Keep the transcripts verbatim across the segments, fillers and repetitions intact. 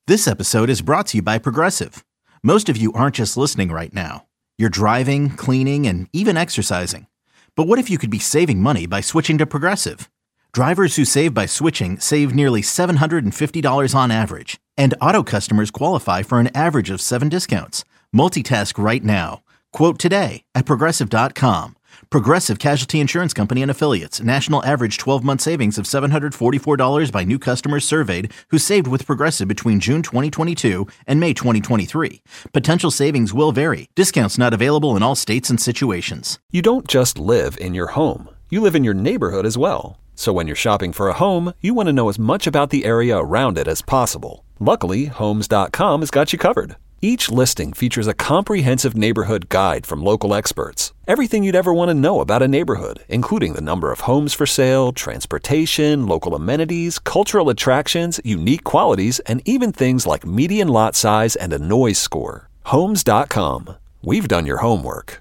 This episode is brought to you by Progressive. Most of you aren't just listening right now. You're driving, cleaning, and even exercising. But what if you could be saving money by switching to Progressive? Drivers who save by switching save nearly seven hundred fifty dollars on average. And auto customers qualify for an average of seven discounts. Multitask right now. Quote today at Progressive dot com. Progressive Casualty Insurance Company and Affiliates. National average twelve-month savings of seven hundred forty-four dollars by new customers surveyed who saved with Progressive between June twenty twenty-two and May twenty twenty-three. Potential savings will vary. Discounts not available in all states and situations. You don't just live in your home. You live in your neighborhood as well. So when you're shopping for a home, you want to know as much about the area around it as possible. Luckily, Homes dot com has got you covered. Each listing features a comprehensive neighborhood guide from local experts. Everything you'd ever want to know about a neighborhood, including the number of homes for sale, transportation, local amenities, cultural attractions, unique qualities, and even things like median lot size and a noise score. Homes dot com. We've done your homework.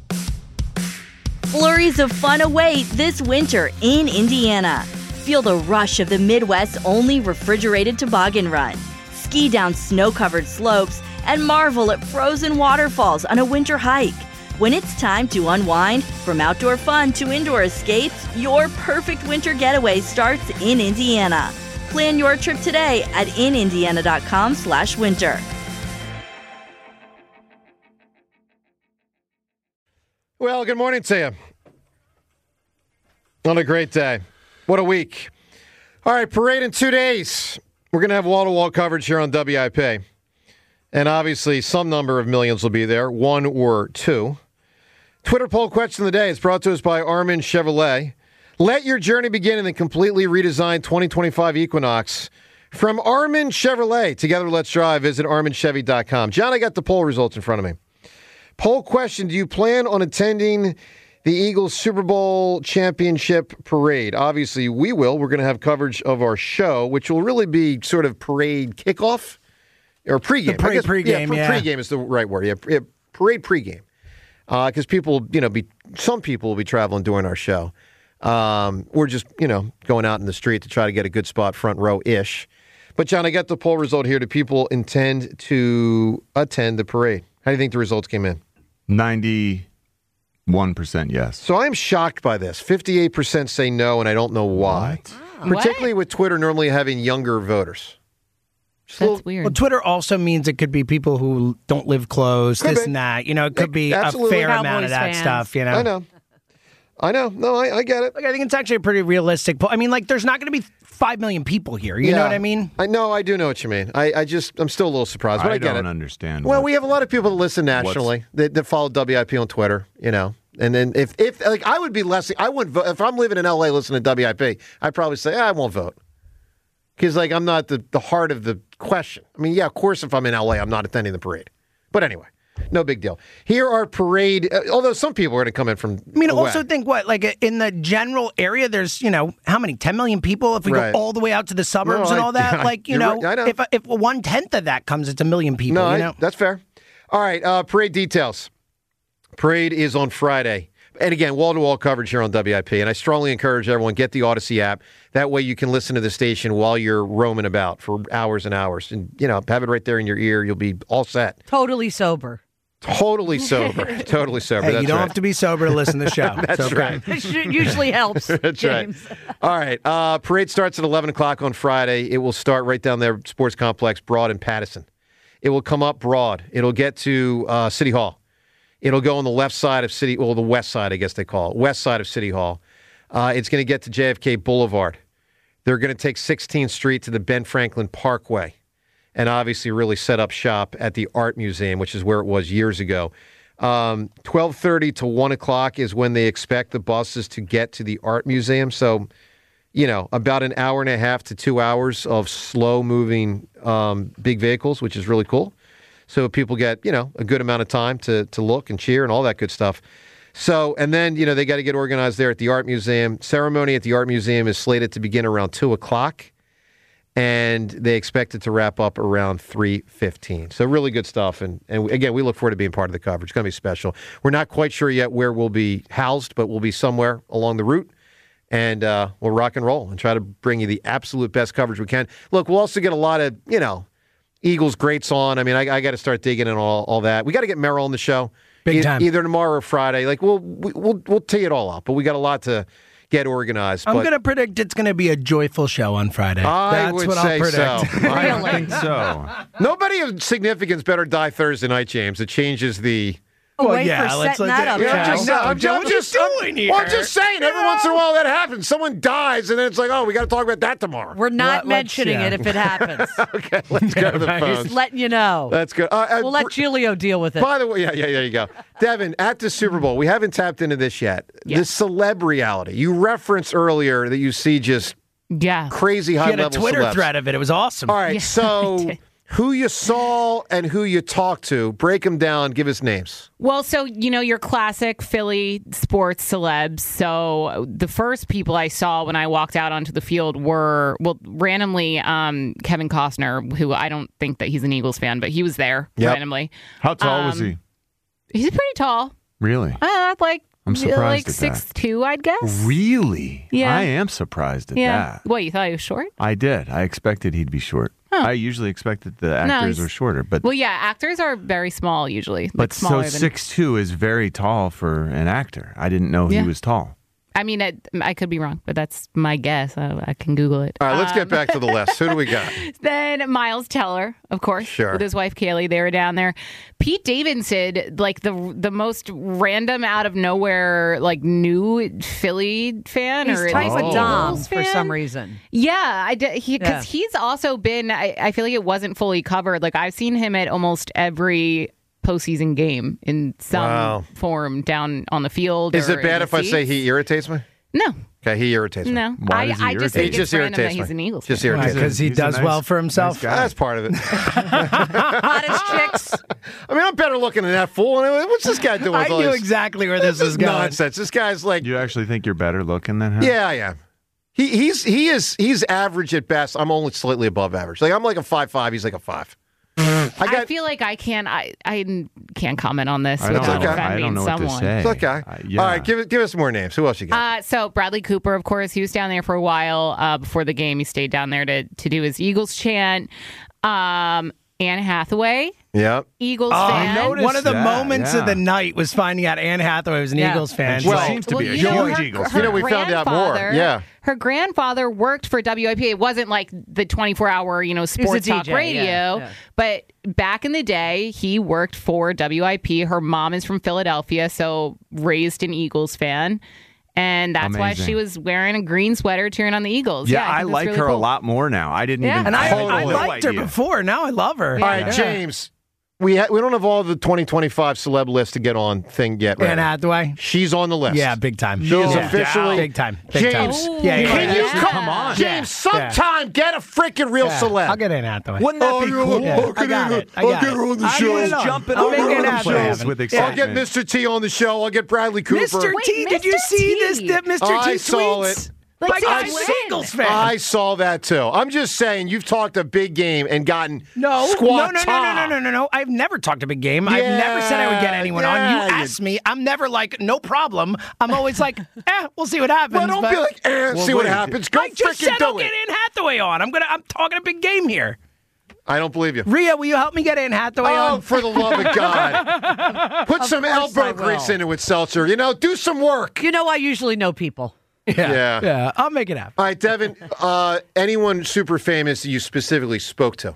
Flurries of fun await this winter in Indiana. Feel the rush of the Midwest's only refrigerated toboggan run. Ski down snow-covered slopes and marvel at frozen waterfalls on a winter hike. When it's time to unwind, from outdoor fun to indoor escapes, your perfect winter getaway starts in Indiana. Plan your trip today at in indiana dot com slash winter. Well, good morning to you. On a great day. What a week. All right, parade in two days. We're going to have wall-to-wall coverage here on W I P. And obviously, some number of millions will be there, one or two. Twitter poll question of the day is brought to us by Armin Chevrolet. Let your journey begin in the completely redesigned twenty twenty-five Equinox. From Armin Chevrolet, together let's drive. Visit armin chevy dot com. John, I got the poll results in front of me. Poll question, do you plan on attending the Eagles Super Bowl championship parade? Obviously, we will. We're going to have coverage of our show, which will really be sort of parade kickoff or pregame. The parade I guess, pregame, yeah, yeah. Pregame is the right word. Yeah, yeah parade pregame. Because uh, people, you know, be some people will be traveling during our show. Um, we're just, you know, going out in the street to try to get a good spot, front row-ish. But, John, I got the poll result here. Do people intend to attend the parade? How do you think the results came in? ninety-one percent yes. So I'm shocked by this. fifty-eight percent say no, and I don't know why. Oh, Particularly what? with Twitter normally having younger voters. Just a That's little- weird. Well, Twitter also means it could be people who don't live close, Could this be. and that. You know, it could be Absolutely. a fair Cowboys amount of that fans. stuff, you know. I know. I know. No, I, I get it. Look, I think it's actually a pretty realistic poll. I mean, like, there's not going to be five million people here. You Yeah. know what I mean? I know. I do know what you mean. I, I just, I'm still a little surprised, but I, I get don't it. understand. Well, what- we have a lot of people that listen nationally that, that follow W I P on Twitter, you know. And then if, if like, I would be less, I wouldn't vote. If I'm living in L A listening to W I P, I'd probably say, I won't vote. Because, like, I'm not the, the heart of the question. I mean, yeah, of course, if I'm in L A, I'm not attending the parade. But anyway, no big deal. Here are parade, uh, although some people are going to come in from I mean, away. also think what, like in the general area, there's, you know, how many, ten million people? If we Right. go all the way out to the suburbs No, and I- all that, I- like, you you're know, right. I know. if if one tenth of that comes, it's a million people, No, you I- know? that's fair. All right, uh, parade details. Parade is on Friday. And again, wall-to-wall coverage here on W I P. And I strongly encourage everyone, get the Odyssey app. That way you can listen to the station while you're roaming about for hours and hours. And, you know, have it right there in your ear. You'll be all set. Totally sober. Totally sober. totally sober. Hey, That's you don't right. have to be sober to listen to the show. That's It's okay. right. It usually helps. That's James. right. All right. Uh, parade starts at eleven o'clock on Friday. It will start right down there, Sports Complex, Broad and Pattison. It will come up Broad. It'll get to uh, City Hall. It'll go on the left side of City, well, the west side, I guess they call it, west side of City Hall. Uh, it's going to get to J F K Boulevard. They're going to take sixteenth Street to the Ben Franklin Parkway and obviously really set up shop at the Art Museum, which is where it was years ago. Um, twelve thirty to one o'clock is when they expect the buses to get to the Art Museum. So, you know, about an hour and a half to two hours of slow-moving um, big vehicles, which is really cool. So people get, you know, a good amount of time to to look and cheer and all that good stuff. So, and then, you know, they got to get organized there at the Art Museum. Ceremony at the Art Museum is slated to begin around two o'clock, and they expect it to wrap up around three fifteen. So really good stuff. And, and again, we look forward to being part of the coverage. It's going to be special. We're not quite sure yet where we'll be housed, but we'll be somewhere along the route. And uh, we'll rock and roll and try to bring you the absolute best coverage we can. Look, we'll also get a lot of, you know, Eagles greats on. I mean, I, I got to start digging in all, all that. We got to get Merrill on the show. Big e- time. Either tomorrow or Friday. Like, we'll, we'll, we'll tee it all up, but we got a lot to get organized. I'm but going to predict it's going to be a joyful show on Friday. I That's would what say I'll so. predict. I don't think so. Nobody of significance better die Thursday night, James. It changes the... Well, Wait yeah, for let's setting let's that up, yeah, Joe. I'm just, I know, I'm, Joe, I'm what just, are you I'm- doing here? well, I'm just saying, every once in a while that happens. Someone dies, and then it's like, oh, we got to talk about that tomorrow. We're not Let- let's- mentioning yeah. it if it happens. Okay, let's go to the Right. phones. Just letting you know. That's good. Uh, uh, We'll let br- Giulio deal with it. By the way, yeah, yeah, there you go. Devin, at the Super Bowl, we haven't tapped into this yet. Yeah. The celeb reality. You referenced earlier that you see just Yeah. crazy She high had a level Twitter celebs. thread of it. It was awesome. All right, Yeah, I so did. who you saw and who you talked to, break them down, give us names. Well, so, you know, your classic Philly sports celebs. So the first people I saw when I walked out onto the field were, well, randomly, um, Kevin Costner, who I don't think that he's an Eagles fan, but he was there Yep. randomly. How tall was Um, he? He's pretty tall. Really? Uh, like, I'm surprised like at that. six two, I'd guess. Really? Yeah. I am surprised at Yeah. that. What, you thought he was short? I did. I expected he'd be short. I usually expected the actors he's- are shorter, but Well, yeah, actors are very small usually. Like but so smaller than, six two is very tall for an actor. I didn't know Yeah. he was tall. I mean, I, I could be wrong, but that's my guess. I, I can Google it. All right, let's Um, get back to the list. Who do we got? Then Miles Teller, of course, Sure. with his wife Kaylee, they were down there. Pete Davidson, like the the most random out of nowhere, like new Philly fan He's or at tight least with Oh. Dom Eagles for fan. some reason. Yeah, I did, he because Yeah. he's also been. I, I feel like it wasn't fully covered. Like I've seen him at almost every postseason game in some Wow. form down on the field. Is or it bad in if the I say seats. he irritates me? No, Okay, he irritates me. no. Why I, does he I just irritate think you? it's He just random that irritates he's me. an Eagles Just fan. irritates me. Because he He's a does nice- well for himself. nice guy. That's part of it. Hottest chicks. I mean, I'm better looking than that fool. What's this guy doing? I with all knew this- exactly where this This was is going. nonsense. This guy's like, You actually think you're better looking than him? yeah, I am. He he's he is he's average at best. I'm only slightly above average. Like I'm like a five five. He's like a five. I I, got. feel like I can't. I I can't comment on this I don't, without okay. know, offending I don't know someone. what to say. It's okay. Uh, yeah. All right, give it. Give us some more names. Who else you got? Uh, so Bradley Cooper, of course, he was down there for a while uh, before the game. He stayed down there to to do his Eagles chant. Um, Anne Hathaway, yep. Eagles Oh, fan. noticed One of the that, moments yeah. of the night was finding out Anne Hathaway was an Yeah. Eagles fan. And she Well- seems to Well, be a you know, huge her- Eagles her fan. You know, we found out more. grandfather- Yeah. Her grandfather worked for W I P. It wasn't like the twenty-four hour, you know, was a sports D talk J, radio. yeah, yeah. But back in the day, he worked for W I P. Her mom is from Philadelphia, so raised an Eagles fan. And that's why Amazing. she was wearing a green sweater cheering on the Eagles. Yeah, Yeah, I, think that's like really her a cool. lot more now. I didn't Yeah. even. And I, had I no liked her idea. before. Now I love her. Yeah. All right, James. We ha- we don't have all the twenty twenty-five celeb list to get on thing yet. Anne Ready? Hathaway. She's on the list. Yeah, big time. She is Yeah. officially big time. Big James. time. Yeah, yeah, Can yeah. you Yeah. come, Come on. James? Yeah. Sometime get a freaking real Yeah. celeb. I'll get Anne Hathaway. Wouldn't that Oh, be you're- cool? Yeah, I got it. I got it. her on the I show. get it on. Jumping I'll all make over Anne the Hathaway place happen. with I'll excitement. get Mister T on the show. I'll get Bradley Cooper. Mister Wait, T, did you Mister see T? this? That Mister T I saw tweets? it. Like, Like since I'm when? a Eagles fan. I saw that too. I'm just saying, you've talked a big game and gotten No, squat no, no, no, no, no, no, no, no. I've never talked a big game. I've never said I would get anyone Yeah, on. You you- asked me. I'm never like, no problem. I'm always like, eh, we'll see what happens. Well, don't but be like, eh, Well, see what wait. happens. Go I just freaking said I'll do get it. Anne Hathaway on. I'm gonna. I'm talking a big game here. I don't believe you. Rhea, will you help me get Anne Hathaway Oh, on? for the love of God. Put some course elbow I will. grease into it, Seltzer. You know, do some work. You know, I usually know people. Yeah. yeah. I'll make it happen. All right, Devin, uh, anyone super famous that you specifically spoke to?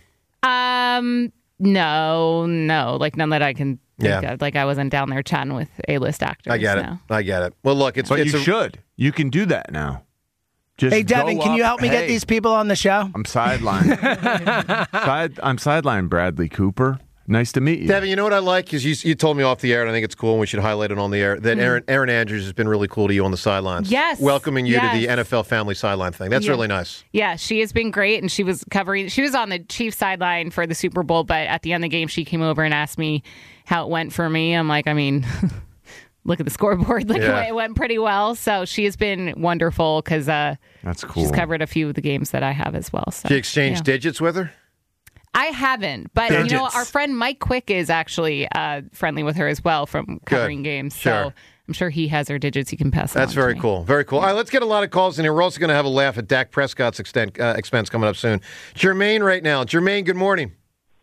Um, no, no, like none that I can think Yeah. of. Like I wasn't down there chatting with A-list actors. I get it. no. I get it. Well, look, it's, But it's you a, should. You can do that now. Just Hey, Devin, go can you up- help me Hey, get these people on the show? I'm sidelined. Side, I'm sidelined, Bradley Cooper. Nice to meet you. Devin, you know what I like is you, you told me off the air, and I think it's cool, and we should highlight it on the air, that Aaron Aaron Andrews has been really cool to you on the sidelines. Yes. Welcoming you to the Yes. N F L family sideline thing. That's Yeah. really nice. Yeah, she has been great, and she was covering. She was on the Chiefs sideline for the Super Bowl, but at the end of the game, she came over and asked me how it went for me. I'm like, I mean, look at the scoreboard. Like Yeah. it went pretty well. So she has been wonderful because uh, That's cool. she's covered a few of the games that I have as well. So Did you exchange yeah. digits with her? I haven't, but you know, Digits. our friend Mike Quick is actually uh, friendly with her as well from covering games. Sure. So I'm sure he has her digits. He can pass. That's along to very me. cool. Very cool. All right, let's get a lot of calls in here. We're also going to have a laugh at Dak Prescott's extent, uh, expense coming up soon. Jermaine right now. Jermaine, good morning.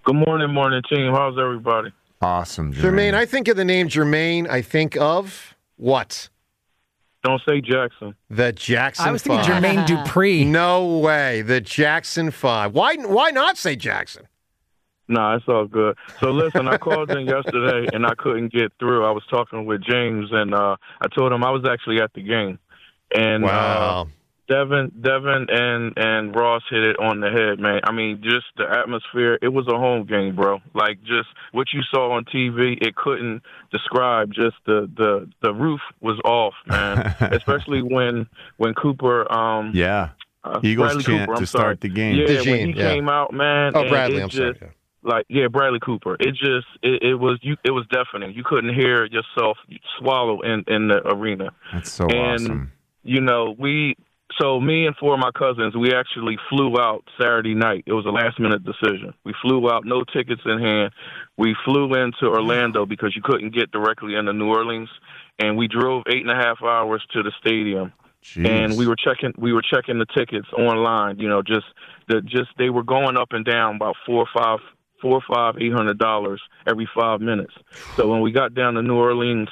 Good morning, morning team. How's everybody? Awesome, Jermaine. Jermaine, I think of the name Jermaine, I think of what? Don't say Jackson. The Jackson I was thinking Five. Jermaine Dupri. No way. The Jackson Five. Why Why not say Jackson? Nah, it's all good. So listen, I called in yesterday and I couldn't get through. I was talking with James and uh, I told him I was actually at the game. And Wow. uh, Devin, Devin, and and Ross hit it on the head, man. I mean, just the atmosphere. It was a home game, bro. Like just what you saw on T V, it couldn't describe. Just the the, the roof was off, man. Especially when when Cooper. Um, yeah, uh, Eagles Bradley chant Cooper, I'm to sorry. start the game. Yeah, DeJean, when he yeah. came out, man. Oh, and Bradley. it I'm just, sorry. Yeah. Like yeah, Bradley Cooper. It just it, it was you. It was deafening. You couldn't hear yourself swallow in in the arena. That's so and, awesome. You know we. So me and four of my cousins, we actually flew out Saturday night. It was a last-minute decision. We flew out, no tickets in hand. We flew into Orlando because you couldn't get directly into New Orleans, and we drove eight and a half hours to the stadium. Jeez. And we were checking, we were checking the tickets online. You know, just the just they were going up and down about four or five, four or five, eight hundred dollars every five minutes. So when we got down to New Orleans,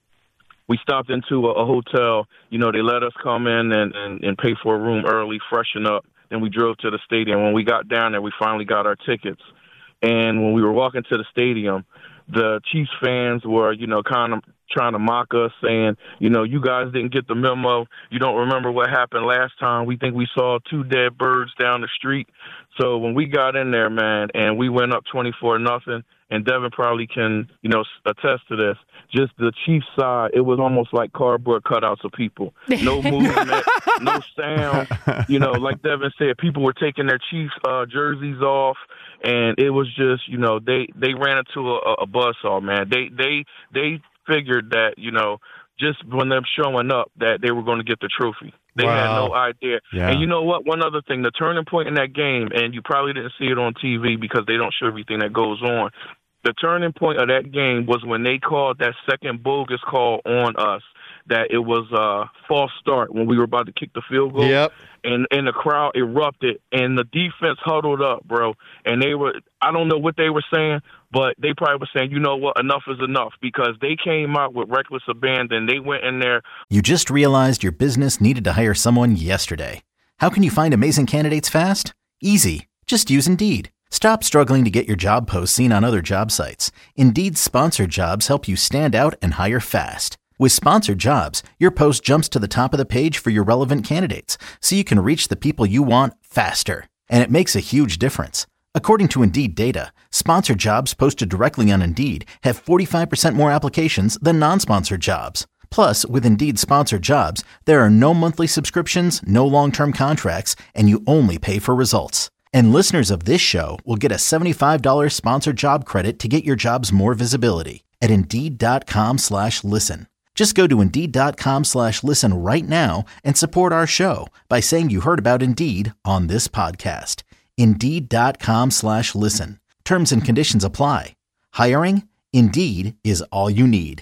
we stopped into a, a hotel. You know, they let us come in and, and, and pay for a room early, freshen up. Then we drove to the stadium. When we got down there, we finally got our tickets. And when we were walking to the stadium, the Chiefs fans were, you know, kind of trying to mock us, saying, you know, you guys didn't get the memo. You don't remember what happened last time. We think we saw two dead birds down the street. So when we got in there, man, and we went up twenty-four nothing, and Devin probably can, you know, attest to this, just the Chiefs side, it was almost like cardboard cutouts of people. No movement, no sound. You know, like Devin said, people were taking their Chiefs uh, jerseys off, and it was just, you know, they, they ran into a, a buzzsaw, man. They, they, they figured that, you know, just when them showing up, that they were going to get the trophy. They Wow. had no idea. Yeah. And you know what? One other thing, the turning point in that game, and you probably didn't see it on T V because they don't show everything that goes on. The turning point of that game was when they called that second bogus call on us, that it was a false start when we were about to kick the field goal. Yep. And, and the crowd erupted, and the defense huddled up, bro. And they were, I don't know what they were saying, but they probably were saying, you know what, enough is enough, because they came out with reckless abandon. They went in there. You just realized your business needed to hire someone yesterday. How can you find amazing candidates fast? Easy. Just use Indeed. Stop struggling to get your job posts seen on other job sites. Indeed's sponsored jobs help you stand out and hire fast. With sponsored jobs, your post jumps to the top of the page for your relevant candidates, so you can reach the people you want faster. And it makes a huge difference. According to Indeed data, sponsored jobs posted directly on Indeed have forty-five percent more applications than non-sponsored jobs. Plus, with Indeed sponsored jobs, there are no monthly subscriptions, no long-term contracts, and you only pay for results. And listeners of this show will get a seventy-five dollars sponsored job credit to get your jobs more visibility at Indeed.com slash listen. Just go to Indeed.com slash listen right now and support our show by saying you heard about Indeed on this podcast. Indeed.com slash listen. Terms and conditions apply. Hiring? Indeed is all you need.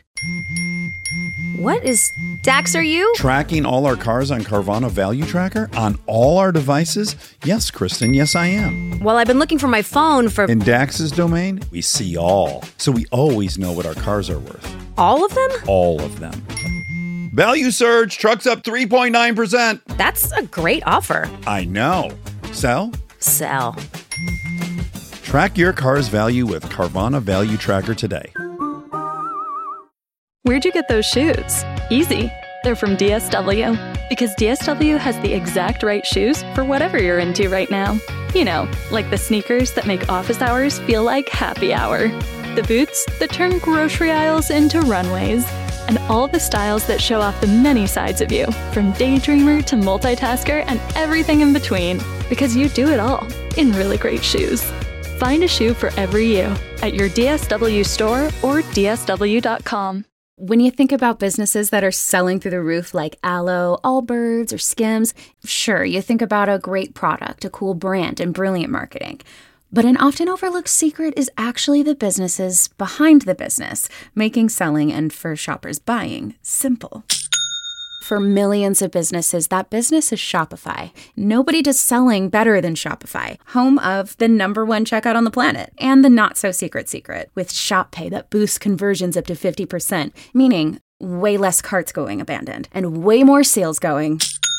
What is Dax, are you? Tracking all our cars on Carvana Value Tracker on all our devices? Yes, Kristen, yes, I am. Well, I've been looking for my phone for... In Dax's domain, we see all. So we always know what our cars are worth. All of them? All of them. Value surge, trucks up three point nine percent. That's a great offer. I know. Sell? Sell. Track your car's value with Carvana Value Tracker today. Where'd you get those shoes? Easy. They're from D S W. Because D S W has the exact right shoes for whatever you're into right now. You know, like the sneakers that make office hours feel like happy hour. The boots that turn grocery aisles into runways. And all the styles that show off the many sides of you, from daydreamer to multitasker and everything in between. Because you do it all in really great shoes. Find a shoe for every you at your D S W store or D S W dot com. When you think about businesses that are selling through the roof like Aloe, Allbirds, or Skims, sure, you think about a great product, a cool brand, and brilliant marketing. But an often overlooked secret is actually the businesses behind the business, making selling and for shoppers buying simple. For millions of businesses, that business is Shopify. Nobody does selling better than Shopify, home of the number one checkout on the planet and the not-so-secret secret with Shop Pay that boosts conversions up to fifty percent, meaning way less carts going abandoned and way more sales going.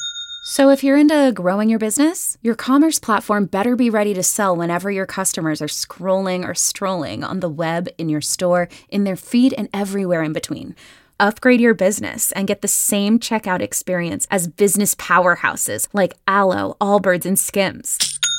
So if you're into growing your business, your commerce platform better be ready to sell whenever your customers are scrolling or strolling on the web, in your store, in their feed, and everywhere in between. Upgrade your business and get the same checkout experience as business powerhouses like Alo, Allbirds, and Skims.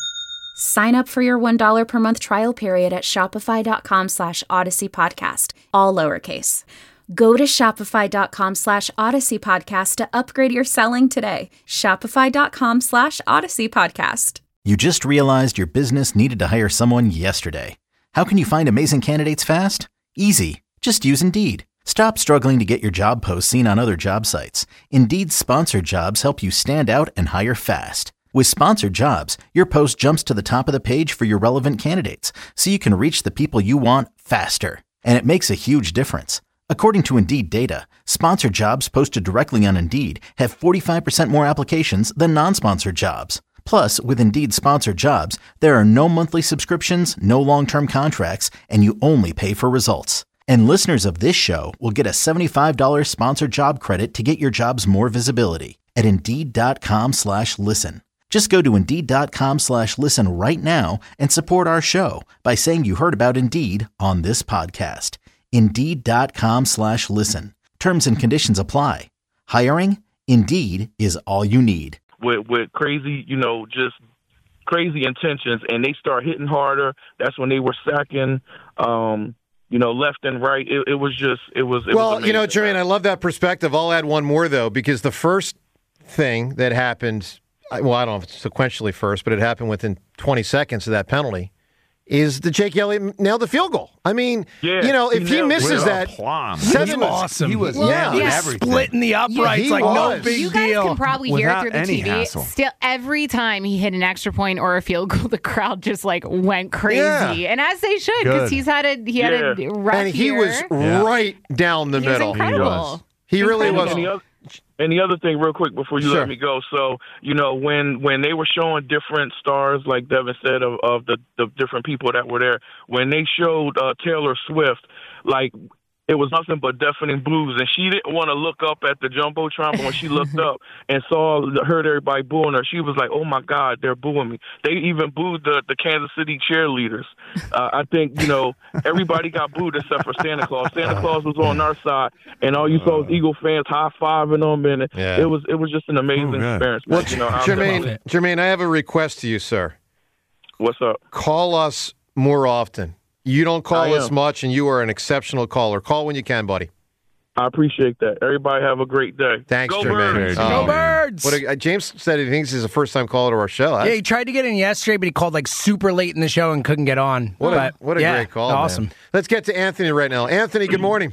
Sign up for your one dollar per month trial period at shopify.com slash Odyssey Podcast, all lowercase. Go to shopify.com slash Odyssey Podcast to upgrade your selling today. Shopify.com slash Odyssey Podcast. You just realized your business needed to hire someone yesterday. How can you find amazing candidates fast? Easy. Just use Indeed. Stop struggling to get your job posts seen on other job sites. Indeed's sponsored jobs help you stand out and hire fast. With sponsored jobs, your post jumps to the top of the page for your relevant candidates, so you can reach the people you want faster. And it makes a huge difference. According to Indeed data, sponsored jobs posted directly on Indeed have forty-five percent more applications than non-sponsored jobs. Plus, with Indeed sponsored jobs, there are no monthly subscriptions, no long-term contracts, and you only pay for results. And listeners of this show will get a seventy-five dollars sponsored job credit to get your jobs more visibility at Indeed.com slash listen. Just go to Indeed.com slash listen right now and support our show by saying you heard about Indeed on this podcast. Indeed.com slash listen. Terms and conditions apply. Hiring? Indeed is all you need. With, with crazy, you know, just crazy intentions, and they start hitting harder. That's when they were sacking, um, you know, left and right. It, it was just, it was. It well, was you know, Jermaine, I love that perspective. I'll add one more, though, because the first thing that happened, well, I don't know if it's sequentially first, but it happened within twenty seconds of that penalty, is that Jake Elliott nailed the field goal. I mean, yeah, you know, if he, he misses that, seven, he was awesome. He was yeah, nailing everything. Splitting the uprights yeah, like was. no big you guys deal. can probably Without hear it through the any T V. hassle. Still, every time he hit an extra point or a field goal, the crowd just like went crazy, yeah. and as they should, because he's had a he had yeah. a rough and he year. was yeah. right down the he middle. Was incredible. He was. He really was. And the, other, and the other thing, real quick, before you sure. let me go. So, you know, when when they were showing different stars, like Devin said, of, of the, the different people that were there, when they showed uh, Taylor Swift, like, it was nothing but deafening blues. And she didn't want to look up at the Jumbotron, but when she looked up and saw, heard everybody booing her, she was like, oh, my God, they're booing me. They even booed the, the Kansas City cheerleaders. Uh, I think, you know, everybody got booed except for Santa Claus. Santa Claus was on our side, and all you saw was Eagle fans high-fiving them, and yeah. it was it was just an amazing oh, experience. Well, you know, Jermaine, Jermaine, I have a request to you, sir. What's up? Call us more often. You don't call I us am. much, and you are an exceptional caller. Call when you can, buddy. I appreciate that. Everybody have a great day. Thanks, Go Jermaine. Birds. Oh, Go Birds! What a, uh, James said he thinks he's a first-time caller to our show. Yeah, he tried to get in yesterday, but he called like super late in the show and couldn't get on. What but, a, what a yeah, great call, Awesome. man. Let's get to Anthony right now. Anthony, good morning.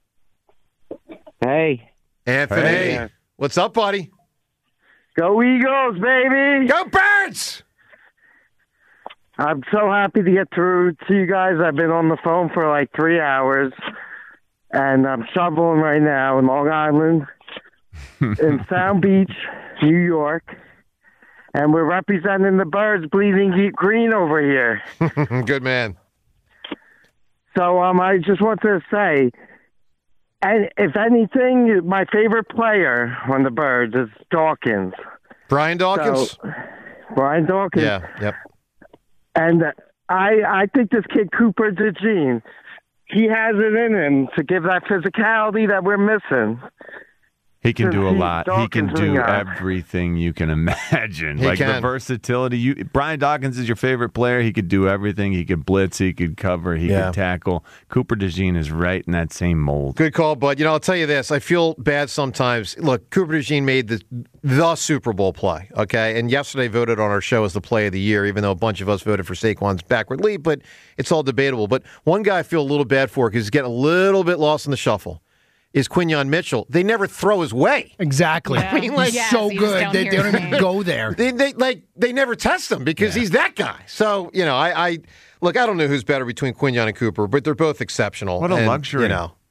Hey. Anthony. Hey. What's up, buddy? Go Eagles, baby! Go Birds! I'm so happy to get through to you guys. I've been on the phone for like three hours, and I'm shoveling right now in Long Island, in Sound Beach, New York, and we're representing the Birds bleeding green over here. Good man. So um, I just want to say, and if anything, my favorite player on the Birds is Dawkins. Brian Dawkins? So, Brian Dawkins. Yeah, yep. And I I think this kid, Cooper DeJean, he has it in him to give that physicality that we're missing. He can do a He- lot. He can Dawkins do doing that. everything you can imagine. He like the can. versatility. You, Brian Dawkins is your favorite player. He could do everything. He could blitz. He could cover. He Yeah. could tackle. Cooper DeJean is right in that same mold. Good call, bud. You know, I'll tell you this. I feel bad sometimes. Look, Cooper DeJean made the, the Super Bowl play, okay? And yesterday voted on our show as the play of the year, even though a bunch of us voted for Saquon's backward leap, but it's all debatable. But one guy I feel a little bad for because he's getting a little bit lost in the shuffle is Quinyon Mitchell. They never throw his way. Exactly. Yeah. I mean, like, He's Yes, so you just good. don't They, hear they don't his even name. go there. They, they like they never test him because he's that guy. So, you know, I, I look, I don't know who's better between Quinyon and Cooper, but they're both exceptional. What a And, luxury. You know.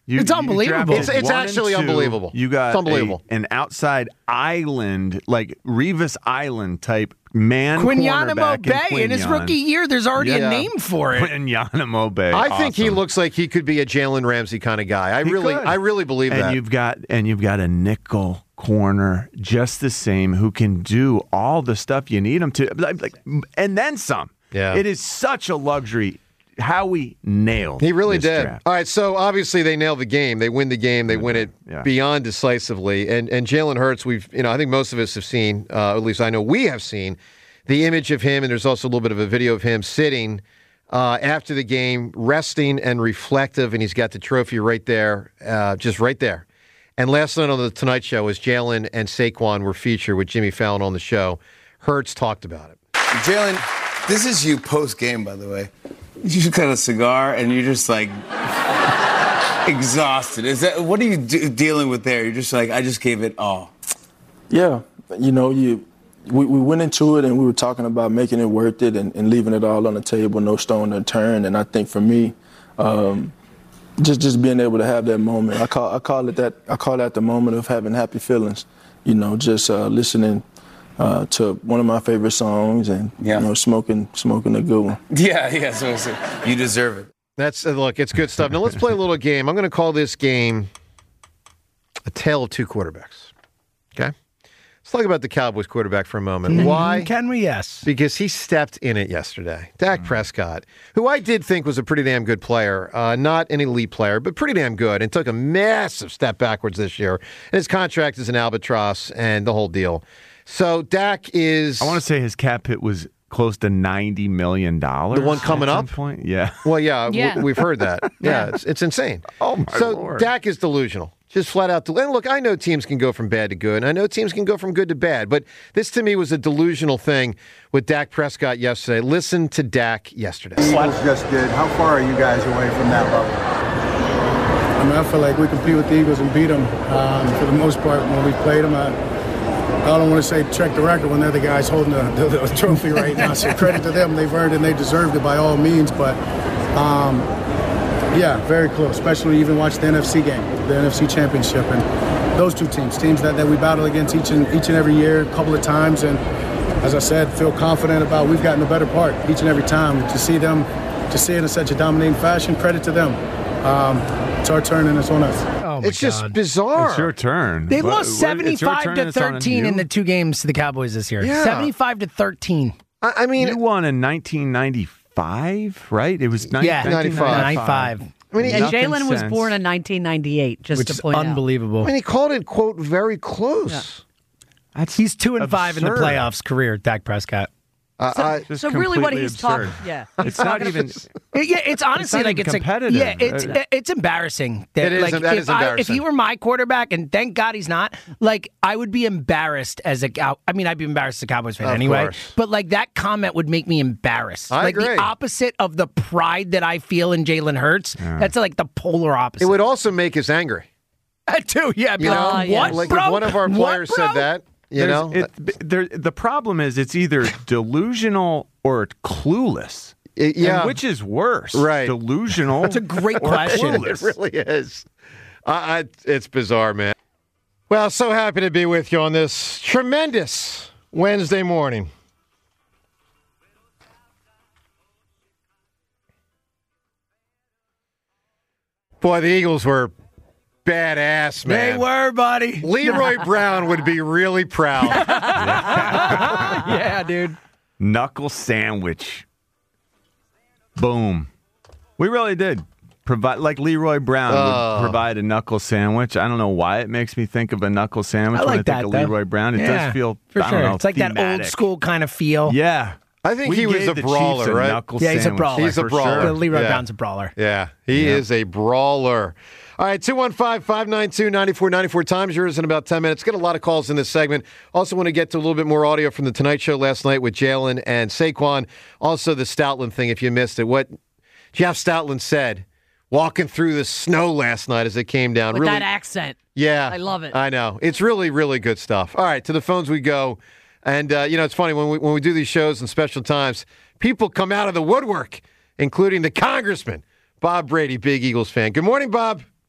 You, It's you unbelievable. drafted It's- it's one and actually two. unbelievable. You got It's unbelievable. a- an outside island, like Revis Island type man Quinyanamo cornerback Bay in his Quinyon. rookie year. There's already Yeah. a name for it. Quinyanamo Bay. I think he Awesome. looks like he could be a Jalen Ramsey kind of guy. I He really, could. I really believe and that. you've got and you've got a nickel corner just the same who can do all the stuff you need him to, like, like, and then some. Yeah. It is such a luxury. Howie nailed. He really this did. draft. All right, so obviously they nail the game. They win the game. They win it Yeah. beyond decisively. And and Jalen Hurts, we've you know I think most of us have seen, uh, at least I know we have seen, the image of him. And there's also a little bit of a video of him sitting uh, after the game, resting and reflective. And he's got the trophy right there, uh, just right there. And last night on the Tonight Show, as Jalen and Saquon were featured with Jimmy Fallon on the show, Hurts talked about it. Jalen, this is you post game, by the way. You just got a cigar and you're just like exhausted. Is that what are you do, dealing with there? You're just like, I just gave it all. Yeah, you know, you we, we went into it and we were talking about making it worth it and, and leaving it all on the table, no stone unturned. And I think for me, um, just just being able to have that moment, I call I call it that I call that the moment of having happy feelings. You know, just uh, listening uh, to one of my favorite songs and Yeah. you know smoking smoking a good one. Yeah, yeah. So, so you deserve it. That's uh, look, it's good stuff. Now let's play a little game. I'm going to call this game a tale of two quarterbacks. Okay, let's talk about the Cowboys quarterback for a moment. Why? Can we? Yes. Because he stepped in it yesterday. Dak Prescott, who I did think was a pretty damn good player, uh, not an elite player, but pretty damn good, and took a massive step backwards this year. And his contract is an albatross and the whole deal. So Dak is. I want to say his cap hit was close to ninety million dollars. The one coming at some up? Point. Yeah. Well, yeah, w- Yeah. we've heard that. Yeah, it's, it's insane. Oh, my so Lord. Dak is delusional. Just flat out. Del- and look, I know teams can go from bad to good, and I know teams can go from good to bad, but this to me was a delusional thing with Dak Prescott yesterday. Listen to Dak yesterday. Eagles just did. How far are you guys away from that level? I mean, I feel like we compete with the Eagles and beat them um, for the most part when we played them. I, I don't want to say check the record when they're the guys holding the, the, the trophy right now. So credit to them. They've earned it and they deserved it by all means. But, um, yeah, very close, especially even watch the N F C game, the N F C Championship. And those two teams, teams that, that we battle against each and, each and every year, a couple of times. And as I said, feel confident about we've gotten the better part each and every time. To see them, to see it in such a dominating fashion, credit to them. Um, it's our turn and it's on us. Oh my It's just God. bizarre. It's your turn. They What- lost what- it's your seventy-five turn to and it's on thirteen in you? the two games to the Cowboys this year. Yeah. seventy-five to thirteen. I, I mean, You won in nineteen ninety-five, right? It was ni- Yeah, nineteen ninety-five. I mean, he, And Nothing Jalen was since. born in nineteen ninety-eight, just Which to is point out. unbelievable. I mean, he called it, quote, very close. That's He's two and five in the absurd. playoffs career, Dak Prescott. Uh, I, Just So really what completely he's absurd. talking, yeah. It's not even. It- yeah, it's honestly not like even it's competitive. A, yeah, it's Uh, it's embarrassing. That, It is- like, that if is I- embarrassing. if he were my quarterback, and thank God he's not, like I would be embarrassed as a Cow. I mean, I'd be embarrassed as a Cowboys fan Of anyway. course. But like that comment would make me embarrassed. I like agree. the opposite of the pride that I feel in Jalen Hurts. That's like the polar opposite. it would also make us angry. That too. Yeah. I'd be You know, like, yeah. what, like bro? if one of our What, players bro? said that, you There's- know, it, there, the problem is it's either delusional or clueless. It- yeah. And which is worse? Right. Delusional. That's a great or question. It clueless? really is. I, I, it's bizarre, man. Well, so happy to be with you on this tremendous Wednesday morning. Boy, the Eagles were badass, man. They were, buddy. Leroy Brown would be really proud. Yeah, dude. Knuckle sandwich. Boom. We really did. Provide like Leroy Brown Oh. would provide a knuckle sandwich. I don't know why it makes me think of a knuckle sandwich I when I like think that, of though. Leroy Brown. It Yeah, does feel for I sure. don't know, It's like that old thematic. school kind of feel. Yeah. I think We he was gave a the brawler, Chiefs a right? knuckle Yeah, he's a sandwich, brawler. He's a for brawler. sure. Leroy Yeah. Brown's a brawler. Yeah, he Yeah. is a brawler. All right, two one five, five nine two, nine four nine four. Time's yours in about ten minutes. Got a lot of calls in this segment. Also want to get to a little bit more audio from the Tonight Show last night with Jalen and Saquon. Also the Stoutland thing, if you missed it. What Jeff Stoutland said walking through the snow last night as it came down. With really, that accent. yeah. I love it. I know. It's really, really good stuff. All right, to the phones we go. And, uh, you know, it's funny, when we, when we do these shows and special times, people come out of the woodwork, including the congressman, Bob Brady, big Eagles fan. Good morning, Bob.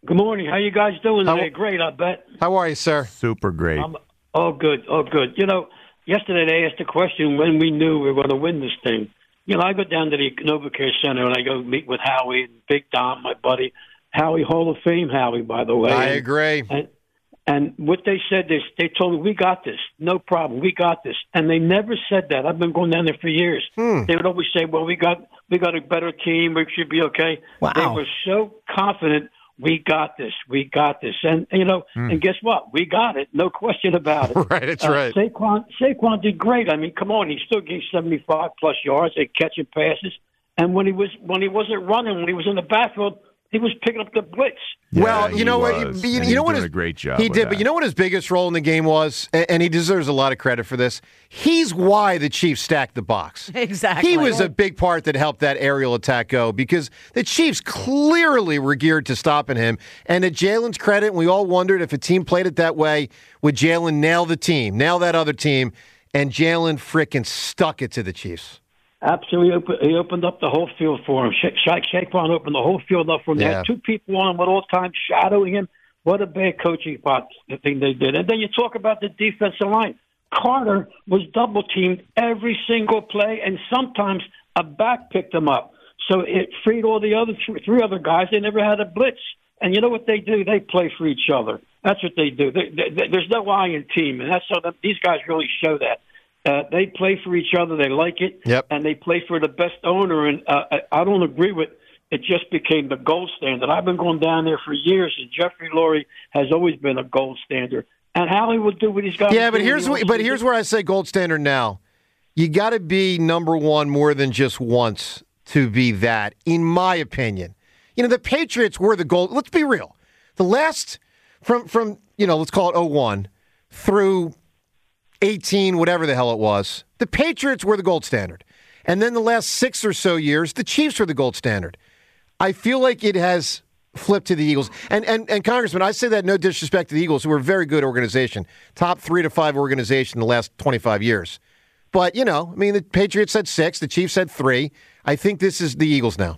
Good morning. How you guys doing today? Great, I bet. How are you, sir? Super great. Um, oh, good. Oh, good. You know, yesterday they asked the question when we knew we were going to win this thing. You know, I go down to the NovaCare Center and I go meet with Howie and Big Dom, my buddy. Howie, Hall of Fame Howie, by the way. I and, agree. And, and what they said, they, they told me, we got this. No problem. We got this. And they never said that. I've been going down there for years. Hmm. They would always say, well, we got we got a better team. We should be okay. Wow. They were so confident. We got this. We got this. And, you know, Hmm. and guess what? We got it. No question about it. Right, that's uh, right. Saquon, Saquon did great. I mean, come on. He still gave seventy-five plus yards. They catching passes. And when he was when he wasn't running, when he was in the backfield, he was picking up the blitz. Well, Yeah, you know he what? was, You, you and he's know what? doing His, a great job He with did, that. but you know what his biggest role in the game was, and, and he deserves a lot of credit for this. He's why the Chiefs stacked the box. Exactly. He was a big part that helped that aerial attack go because the Chiefs clearly were geared to stopping him. And to Jalen's credit, we all wondered if a team played it that way, would Jalen nail the team, nail that other team? And Jalen frickin' stuck it to the Chiefs. Absolutely, open, he opened up the whole field for him. Sha- Sha- Saquon opened the whole field up for him. They Yeah. had two people on him at all times shadowing him. What a bad coaching pot the thing they did. And then you talk about the defensive line. Carter was double teamed every single play, and sometimes a back picked him up. So it freed all the other th- three other guys. They never had a blitz. And you know what they do? They play for each other. That's what they do. They, they, they, there's no I in team, and that's how the, these guys really show that. Uh, they play for each other. They like it, Yep. and they play for the best owner. And uh, I, I don't agree with it. Just became the gold standard. I've been going down there for years, and Jeffrey Lurie has always been a gold standard. And Howie will do what he's got. Yeah, to but do here's when he what, wants but to here's do. where I say gold standard now. You got to be number one more than just once to be that, in my opinion. You know, the Patriots were the gold. Let's be real. The last from from you know, let's call it oh one through eighteen, whatever the hell it was. The Patriots were the gold standard, and then the last six or so years, the Chiefs were the gold standard. I feel like it has flipped to the Eagles. And, and and Congressman, I say that no disrespect to the Eagles, who are a very good organization, top three to five organization in the last twenty-five years. But, you know, I mean, the Patriots had six, the Chiefs had three. I think this is the Eagles now.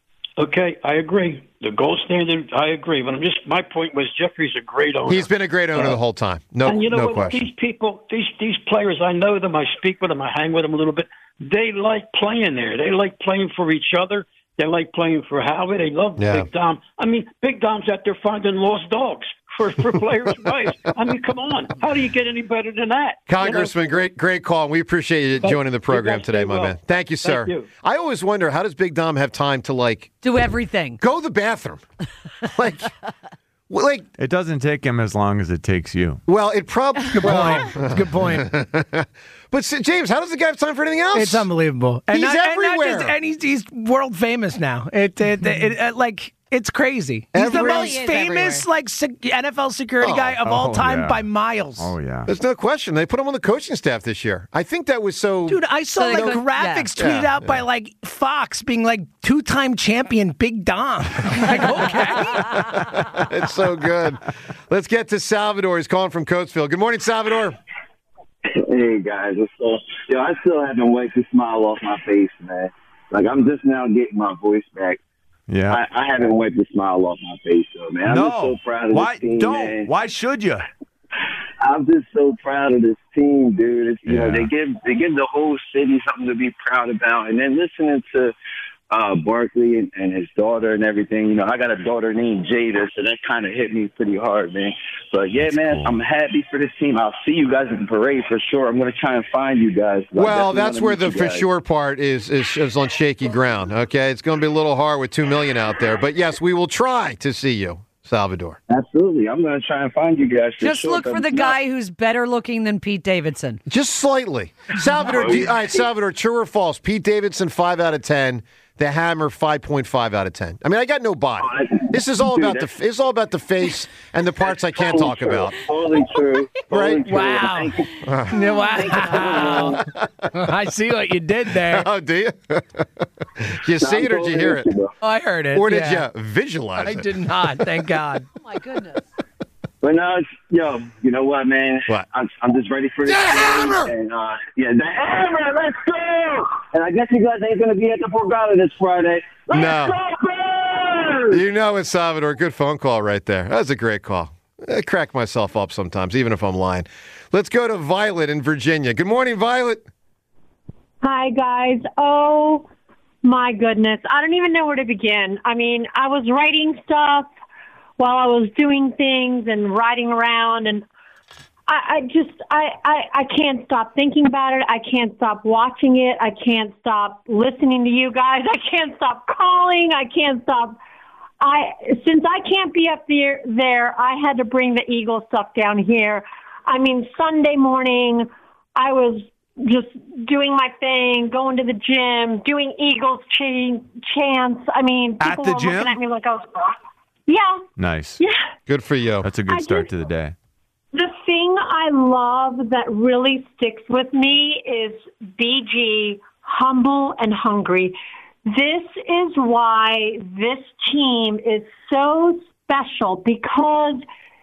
Okay, I agree. The gold standard, I agree. But I'm just my point was Jeffrey's a great owner. He's been a great owner Uh, the whole time. No, and you know no what? question. These people, these these players, I know them. I speak with them. I hang with them a little bit. They like playing there. They like playing for each other. They like playing for Howie. They love Yeah. Big Dom. I mean, Big Dom's out there finding lost dogs for, for players' wives. I mean, come on. How do you get any better than that? Congressman, great great call. We appreciate you Thank- joining the program you guys today, do my well. man. Thank you, sir. Thank you. I always wonder, how does Big Dom have time to, like, Do everything. go to the bathroom? like, well, like, It doesn't take him as long as it takes you. well, it probably. Good point. That's a good point. But, s- James, how does the guy have time for anything else? It's unbelievable. And He's not, and not everywhere. just- And, he's, he's world famous now. It, it, it, it, like it's crazy. He's the Every- most He is famous everywhere. like sec- N F L security Oh. guy of all Oh, time yeah. by miles. Oh, yeah. There's no question. They put him on the coaching staff this year. I think that was so. Dude, I saw So they like could- graphics yeah. tweeted Yeah, out by yeah. like Fox being like two-time champion Big Dom. like, okay. It's so good. Let's get to Salvador. He's calling from Coatesville. Good morning, Salvador. Hey guys, what's up? Yo, I still haven't wiped the smile off my face, man. Like I'm just now getting my voice back. Yeah. I, I haven't wiped the smile off my face, though, man. I'm just so proud of Why this team, don't? man. Why should you? I'm just so proud of this team, dude. It's, you know, Yeah. they give they give the whole city something to be proud about, and then listening to uh, Barkley and, and his daughter and everything. You know, I got a daughter named Jada, so that kind of hit me pretty hard, man. But yeah, That's man, cool. I'm happy for this team. I'll see you guys at the parade for sure. I'm going to try and find you guys. I Well, definitely that's wanna where meet the you for guys. sure part is, is is on shaky ground. Okay, it's going to be a little hard with two million out there, but yes, we will try to see you, Salvador. Absolutely, I'm going to try and find you guys. For Just sure, look but for the it's guy who's better looking than Pete Davidson. Just slightly, Salvador. do you- all right, Salvador. True or false? Pete Davidson, five out of ten. The Hammer, five point five out of ten. I mean, I got no body. This is all Dude, about the. that's- It's all about the face and the parts I can't Totally talk true. about. Totally true. Totally Right? true. Wow. Thank you. Yeah, wow. I see what you did there. Oh, do you? you see it or did you hear it? Oh, I heard it. Or did yeah. you visualize I it? did not. Thank God. Oh my goodness. But no, it's, yo, you know what, man? What? I'm, I'm just ready for this. The game. Hammer! And, uh, yeah, the Hammer, let's go! And I guess you guys ain't going to be at the Borgata this Friday. Let's No. go, You know it, Salvador. Good phone call right there. That was a great call. I crack myself up sometimes, even if I'm lying. Let's go to Violet in Virginia. Good morning, Violet. Hi, guys. Oh, my goodness. I don't even know where to begin. I mean, I was writing stuff while I was doing things and riding around, and I, I just, I, I, I can't stop thinking about it. I can't stop watching it. I can't stop listening to you guys. I can't stop calling. I can't stop. I Since I can't be up there, there, I had to bring the Eagle stuff down here. I mean, Sunday morning, I was just doing my thing, going to the gym, doing Eagles ch- chants. I mean, At people the were gym? looking at me like I was, yeah. Nice. Yeah. Good for you. That's a good I start just- to the day. The thing I love that really sticks with me is B G, humble and hungry. This is why this team is so special, because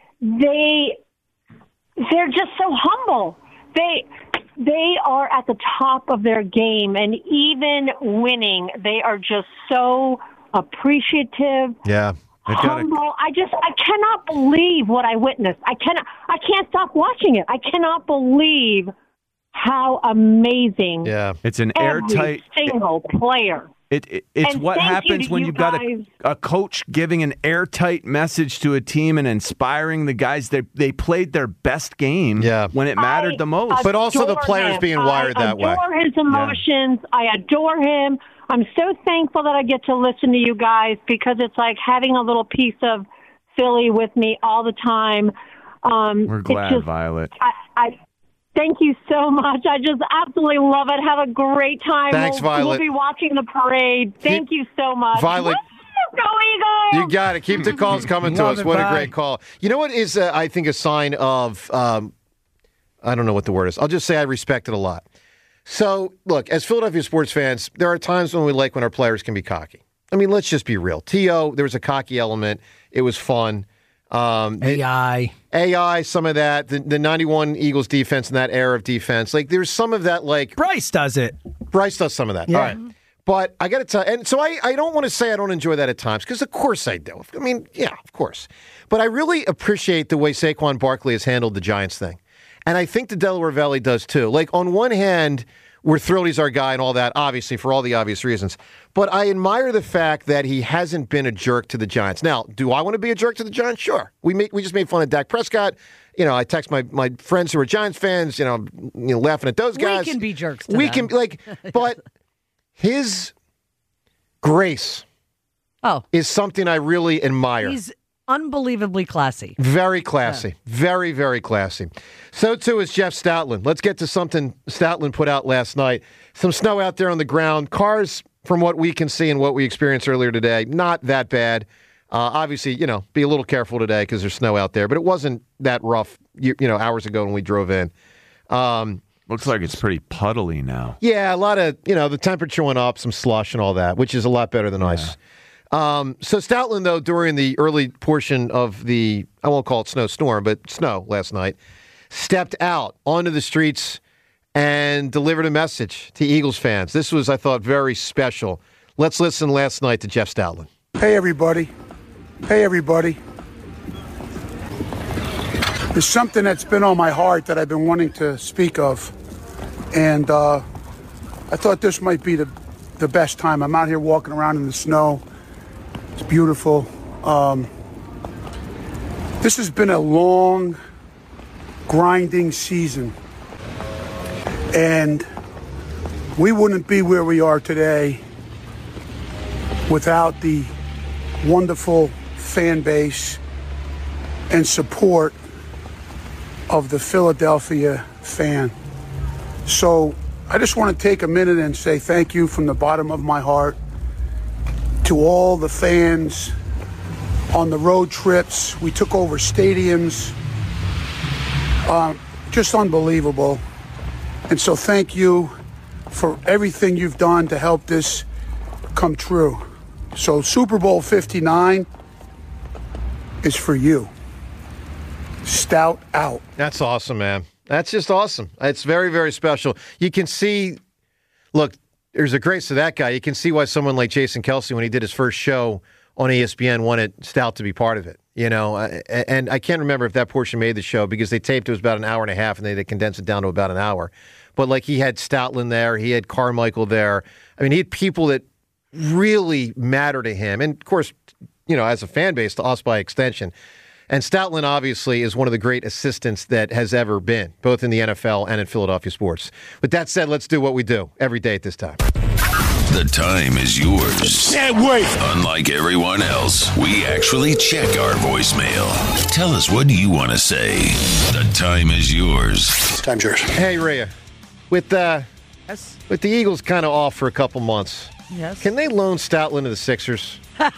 they they're just so humble. They they are at the top of their game, and even winning, they are just so appreciative. Yeah. Humble. I just, I cannot believe what I witnessed. I cannot, I can't stop watching it. I cannot believe how amazing. Yeah. It's an every airtight. single player. It, it it's And what thank you happens to when you you've got a, guys. a coach giving an airtight message to a team and inspiring the guys. They they played their best game yeah. when it mattered the most. But also the adore players him. being wired I that way. adore his emotions. I adore him. I'm so thankful that I get to listen to you guys, because it's like having a little piece of Philly with me all the time. Um, We're it's glad, just- Violet. I, I thank you so much. I just absolutely love it. Have a great time. Thanks, we'll, Violet. We'll be watching the parade. Thank you so much. Violet. Woo! Go Eagles! You got it. Keep the calls coming to Love us. it, What a bye. great call. You know what is, uh, I think, a sign of, um, I don't know what the word is. I'll just say I respect it a lot. So, look, as Philadelphia sports fans, there are times when we like when our players can be cocky. I mean, let's just be real. T O, there was a cocky element. It was fun. Um, A I. A I, some of that. The, the ninety-one Eagles defense and that era of defense. Like, there's some of that, like... Bryce does it. Bryce does some of that. Yeah. All right. But I got to tell and so I, I don't want to say I don't enjoy that at times, because of course I do. I mean, yeah, of course. But I really appreciate the way Saquon Barkley has handled the Giants thing. And I think the Delaware Valley does too. Like, on one hand, we're thrilled he's our guy and all that, obviously, for all the obvious reasons. But I admire the fact that he hasn't been a jerk to the Giants. Now, do I want to be a jerk to the Giants? Sure. We make, we just made fun of Dak Prescott. You know, I text my, my friends who are Giants fans, you know, you know, laughing at those guys. We can be jerks to We them. can, like, but his grace oh. is something I really admire. He's unbelievably classy. Very classy. Very, very classy. So, too, is Jeff Stoutland. Let's get to something Stoutland put out last night. Some snow out there on the ground. Cars, from what we can see and what we experienced earlier today, not that bad. Uh, obviously, you know, be a little careful today because there's snow out there, but it wasn't that rough, you, you know, hours ago when we drove in. Um, Looks like it's pretty puddly now. yeah, a lot of, you know, the temperature went up, some slush and all that, which is a lot better than ice. Um, so Stoutland, though, during the early portion of the, I won't call it snowstorm, but snow last night, stepped out onto the streets and delivered a message to Eagles fans. This was, I thought, very special. Let's listen last night to Jeff Stoutland. Hey, everybody. Hey, everybody. There's something that's been on my heart that I've been wanting to speak of. And uh, I thought this might be the, the best time. I'm out here walking around in the snow. It's beautiful. Um, this has been a long, grinding season. And we wouldn't be where we are today without the wonderful fan base and support of the Philadelphia fan. So I just want to take a minute and say thank you from the bottom of my heart to all the fans on the road trips. We took over stadiums. Um, just unbelievable. And so thank you for everything you've done to help this come true. So Super Bowl fifty-nine is for you. Stout out. That's awesome, man. That's just awesome. It's very, very special. You can see, look, there's a grace to that guy. You can see why someone like Jason Kelce, when he did his first show on E S P N wanted Stout to be part of it. You know, uh, and I can't remember if that portion made the show because they taped it was about an hour and a half and they, they condensed it down to about an hour. But like he had Stoutland there, he had Carmichael there. I mean, he had people that really matter to him. And of course, you know, as a fan base, to us by extension. And Stoutland obviously is one of the great assistants that has ever been, both in the N F L and in Philadelphia sports. With that said, let's do what we do every day at this time. The time is yours. Can't wait. Unlike everyone else, we actually check our voicemail. Tell us, what do you want to say? The time is yours. Time's yours. Hey, Rhea, with uh, yes. with the Eagles kind of off for a couple months, yes. Can they loan Stoutland to the Sixers? uh,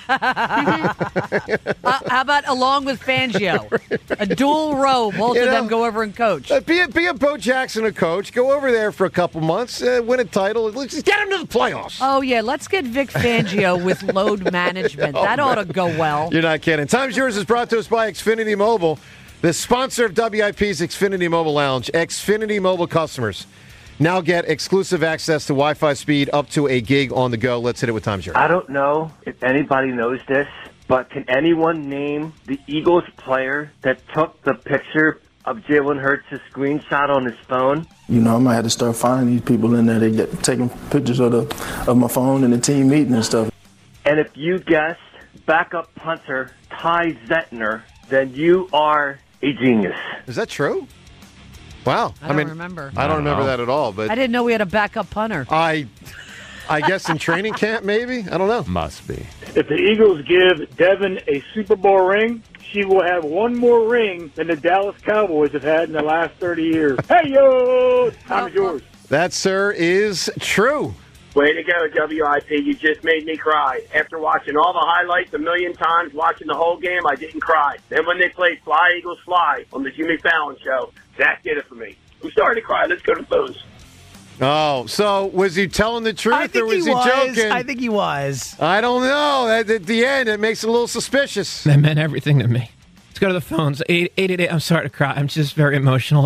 how about along with Fangio? A dual row, both You of know, them go over and coach. Uh, be, a, be a Bo Jackson a coach. Go over there for a couple months, uh, win a title. Let's just get him to the playoffs. Oh, yeah, let's get Vic Fangio with load management. Oh, that ought to man. go well. You're not kidding. Time's Yours is brought to us by Xfinity Mobile, the sponsor of W I P's Xfinity Mobile Lounge. Xfinity Mobile customers now get exclusive access to Wi-Fi speed up to a gig on the go. Let's hit it with Time's Yours. I don't know if anybody knows this, but can anyone name the Eagles player that took the picture of Jalen Hurts' screenshot on his phone? You know, I might have to start finding these people in there. They get taking pictures of the of my phone and the team meeting and stuff. And if you guessed backup punter Ty Zentner, then you are a genius. Is that true? Wow. I don't mean, remember. I don't remember that at all. But I didn't know we had a backup punter. I, I guess in training camp, maybe? I don't know. Must be. If the Eagles give Devin a Super Bowl ring, she will have one more ring than the Dallas Cowboys have had in the last thirty years. Hey, yo! Time is yours. That, sir, is true. Way to go, W I P. You just made me cry. After watching all the highlights a million times, watching the whole game, I didn't cry. Then when they played Fly, Eagles, Fly on the Jimmy Fallon show, that did it for me. I'm sorry to cry. Let's go to the phones. Oh, so was he telling the truth I think or was he, he, was. joking? I think he was. I don't know. At, at the end, it makes it a little suspicious. That meant everything to me. Let's go to the phones. eight eight eight. I'm sorry to cry. I'm just very emotional.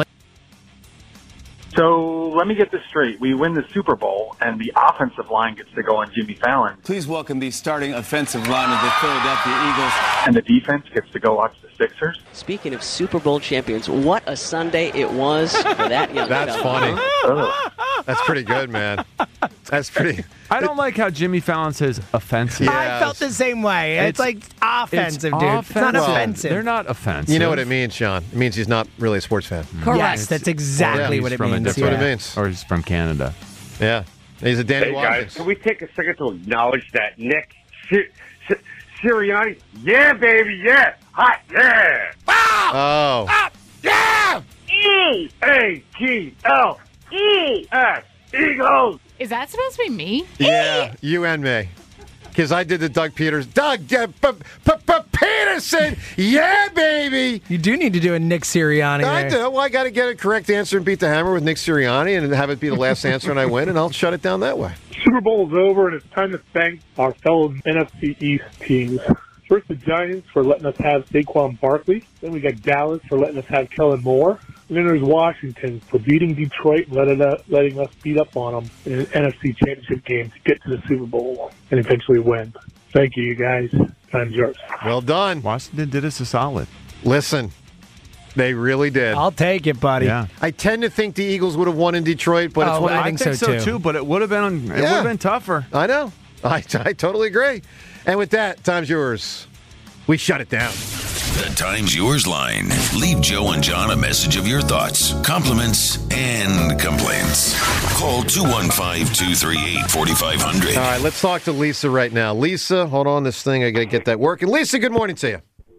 So let me get this straight. We win the Super Bowl, and the offensive line gets to go on Jimmy Fallon. Please welcome the starting offensive line of the Philadelphia Eagles. And the defense gets to go watch the Sixers. Speaking of Super Bowl champions, what a Sunday it was for that young That's fella. funny. That's pretty good, man. That's pretty. I don't like how Jimmy Fallon says offensive. I felt the same way. It's, It's- like offensive, it's dude. It's not offensive. offensive. They're not offensive. You know what it means, Sean? It means he's not really a sports fan. Correct. Yes, that's exactly Or what he's it from a means. That's what it different- means. Or he's from Canada. Yeah. He's a Danny Hey, guys, Watkins. can we take a second to acknowledge that Nick Sir- Sir- Sirianni? Yeah, baby, yeah. Hot, yeah. Oh. Ah, yeah. E A G L E S. Eagles. Is that supposed to be me? Yeah, you and me. Because I did the Doug Peters. Doug uh, p- p- p- Peterson! Yeah, baby! You do need to do a Nick Sirianni. I there. do. Well, I got to get a correct answer and beat the hammer with Nick Sirianni and have it be the last answer and I win, and I'll shut it down that way. Super Bowl is over, and it's time to thank our fellow N F C East teams. First, the Giants for letting us have Saquon Barkley. Then we got Dallas for letting us have Kellen Moore. And then there's Washington for beating Detroit and letting us, letting us beat up on them in an N F C Championship game to get to the Super Bowl and eventually win. Thank you, you guys. Time's yours. Well done. Washington did us a solid. Listen, they really did. I'll take it, buddy. Yeah. I tend to think the Eagles would have won in Detroit, but it's Oh, one I of think I think so, so, too. too. But it would have been it would Yeah. have been tougher. I know. I, I totally agree. And with that, time's yours. We shut it down. The Time's Yours line. Leave Joe and John a message of your thoughts, compliments, and complaints. Call two one five, two three eight, four five zero zero. All right, let's talk to Lisa right now. Lisa, hold on this thing. I got to get that working. Lisa, good morning to you.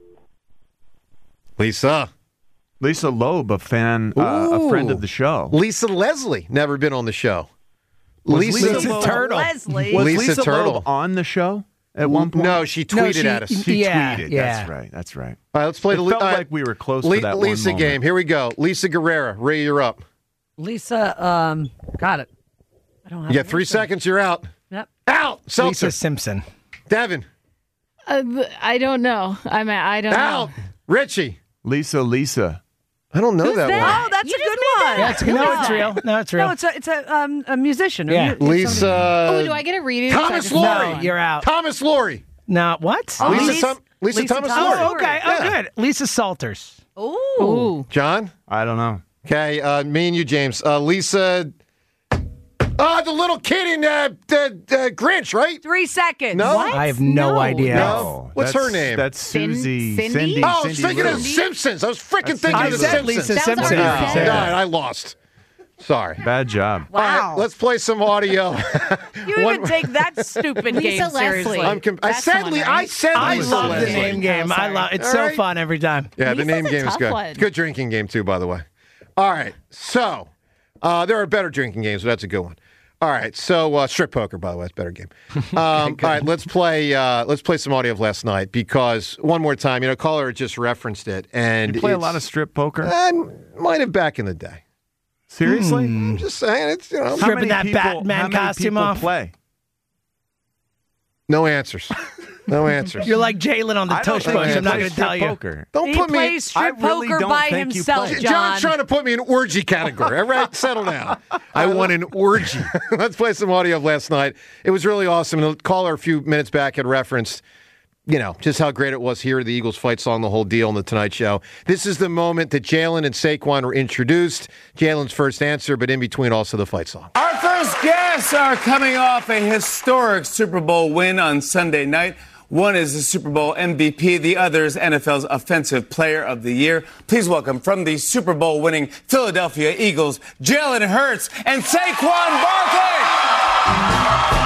Lisa. Lisa Loeb, a fan, uh, a friend of the show. Lisa Leslie, never been on the show. Was Lisa, Lisa Loeb- Turtle. Leslie. Was Lisa Lisa Turtle. Loeb on the show at one point? No, she tweeted No, she- at us. She Yeah, tweeted. yeah. That's right. That's right. All right, let's play It the felt all right. like we were close Le- to that Lisa one game. moment. Here we go. Lisa Guerrera, Ray, you're up. Lisa, um, got it. I don't have You an got three answer. seconds. You're out. Yep. Out. Seltzer. Lisa Simpson. Devin. Uh, I don't know. I mean, I don't Out. know. Richie. Lisa, Lisa. I don't know Who's that, that? Oh, that's You a just good made one. that Yeah, it's, up. no, Who is it's that? real. No, it's real. No, it's a it's a um a musician. Yeah. A mu- one. Lisa. Oh, do I get to read it? Thomas So I just- Laurie. No, you're out. Thomas Laurie. No, what? Oh, Lisa, Tom- Lisa, Lisa Thomas Thomas- Stewart. Oh, okay. Oh, Yeah. good. Lisa Salters. Ooh. Ooh. John? I don't know. Okay, uh, me and you, James. Uh, Lisa. Oh, the little kid in uh, the uh, Grinch, right? Three seconds. No? I have no, No. idea. No. What's her name? That's Susie. Cindy? Cindy. Oh, I was Cindy thinking of Lou. Simpsons. I was freaking That's thinking Cindy of Lou. the I said Simpsons. Lisa That was Simpson. already Oh, said. God, I lost. Sorry. Bad job. All right, Wow. let's play some audio. You One- even take that stupid Lisa game Leslie. seriously. I'm com- I That's said, the one, Le- right? I said I Lisa love the Leslie. name game. Oh, I sorry. love it's All so right. fun every time. Yeah, the Lisa's name a game is tough good. one. Good drinking game, too, by the way. All right, so uh, there are better drinking games, but that's a good one. All right, so uh, strip poker, by the way, that's a better game. Um, all right, let's play. Uh, let's play some audio of last night because one more time, you know, caller just referenced it, and You play a it's- lot of strip poker? I might have back in the day. Seriously? I'm just saying, it's you know, How Stripping many that people- Batman how many costume people off. play? no answers, no answers. You're like Jalen on the I don't tush think push. you I'm not play going to strip tell you. poker. Don't He put me. plays strip I really poker don't by think you himself, play. John. John's trying to put me in orgy category. All right, settle down. I want an orgy. Let's play some audio of last night. It was really awesome. The caller a few minutes back had referenced, you know, just how great it was here. The Eagles fight song, the whole deal on the Tonight Show. This is the moment that Jalen and Saquon were introduced. Jalen's first answer, but in between also the fight song. Our first guests are coming off a historic Super Bowl win on Sunday night. One is the Super Bowl M V P, the other is N F L's Offensive Player of the Year. Please welcome from the Super Bowl winning Philadelphia Eagles, Jalen Hurts and Saquon Barkley.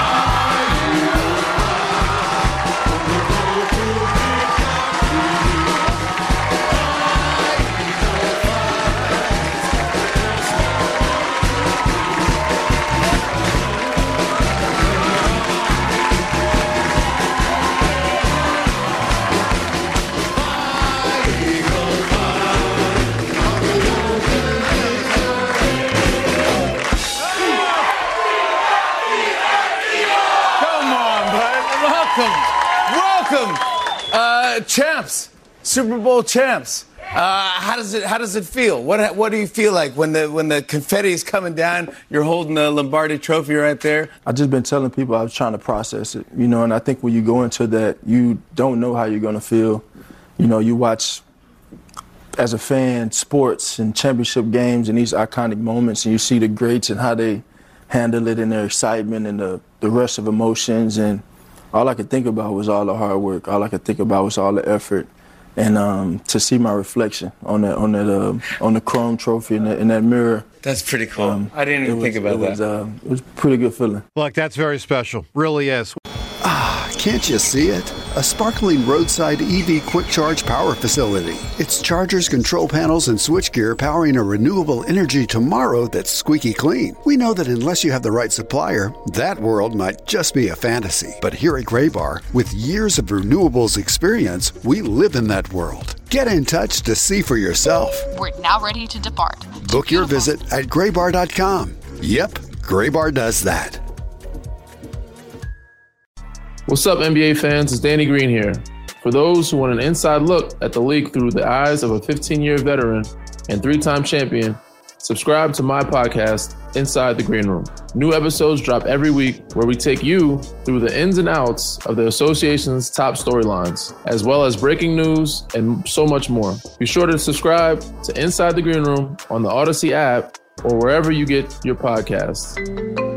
Welcome, uh, champs, Super Bowl champs. Uh, how does it How does it feel? What What do you feel like when the when the confetti is coming down? You're holding the Lombardi Trophy right there. I just been telling people I was trying to process it, you know, and I think when you go into that, you don't know how you're gonna feel. You know, you watch as a fan sports and championship games and these iconic moments, and you see the greats and how they handle it and their excitement and the the rush of emotions, and all I could think about was all the hard work. All I could think about was all the effort, and um, to see my reflection on that on that uh, on the chrome trophy in, the, in that mirror. That's pretty cool. Um, I didn't even it think was- about it that. Was, uh, it was a pretty good feeling. Look, that's very special. Really is. Can't you see it? A sparkling roadside E V quick charge power facility. It's chargers, control panels, and switchgear powering a renewable energy tomorrow that's squeaky clean. We know that unless you have the right supplier, that world might just be a fantasy. But here at Graybar, with years of renewables experience, we live in that world. Get in touch to see for yourself. We're now ready to depart. Book your visit at graybar dot com. Yep, Graybar does that. What's up, N B A fans? It's Danny Green here. For those who want an inside look at the league through the eyes of a fifteen-year veteran and three-time champion, subscribe to my podcast, Inside the Green Room. New episodes drop every week where we take you through the ins and outs of the association's top storylines, as well as breaking news and so much more. Be sure to subscribe to Inside the Green Room on the Odyssey app or wherever you get your podcasts.